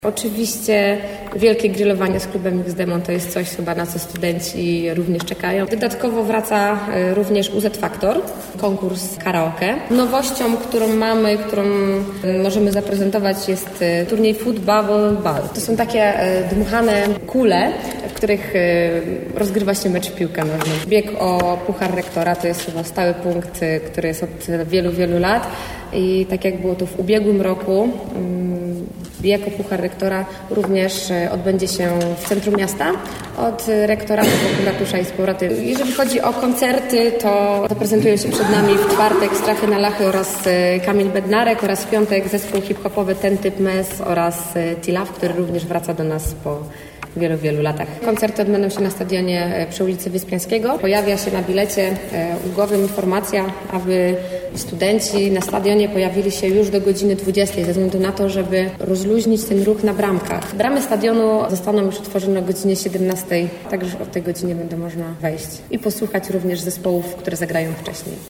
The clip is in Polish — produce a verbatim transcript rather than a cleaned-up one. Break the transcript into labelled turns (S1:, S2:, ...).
S1: Oczywiście wielkie grillowanie z klubem X Demon to jest coś chyba, na co studenci również czekają. Dodatkowo wraca również U Z Factor, konkurs karaoke. Nowością, którą mamy, którą możemy zaprezentować, jest turniej Foot Bubble Ball. To są takie dmuchane kule, w których rozgrywa się mecz w piłkę nożną. Bieg o Puchar Rektora to jest chyba stały punkt, który jest od wielu, wielu lat i tak jak było to w ubiegłym roku, bieg o Puchar Rektora również odbędzie się w centrum miasta od rektoratu wokół ratusza i z powrotem. Jeżeli chodzi o koncerty, to zaprezentują się przed nami w czwartek Strachy na Lachy oraz Kamil Bednarek oraz w piątek zespół hip-hopowy Ten Typ Mes oraz T-Love, który również wraca do nas po wielu, wielu latach. Koncerty odbędą się na stadionie przy ulicy Wyspiańskiego. Pojawia się na bilecie ulgowym informacja, aby studenci na stadionie pojawili się już do godziny dwudziestej, ze względu na to, żeby rozluźnić ten ruch na bramkach. Bramy stadionu zostaną już otworzone o godzinie siedemnastej, także już o tej godzinie będzie można wejść i posłuchać również zespołów, które zagrają wcześniej.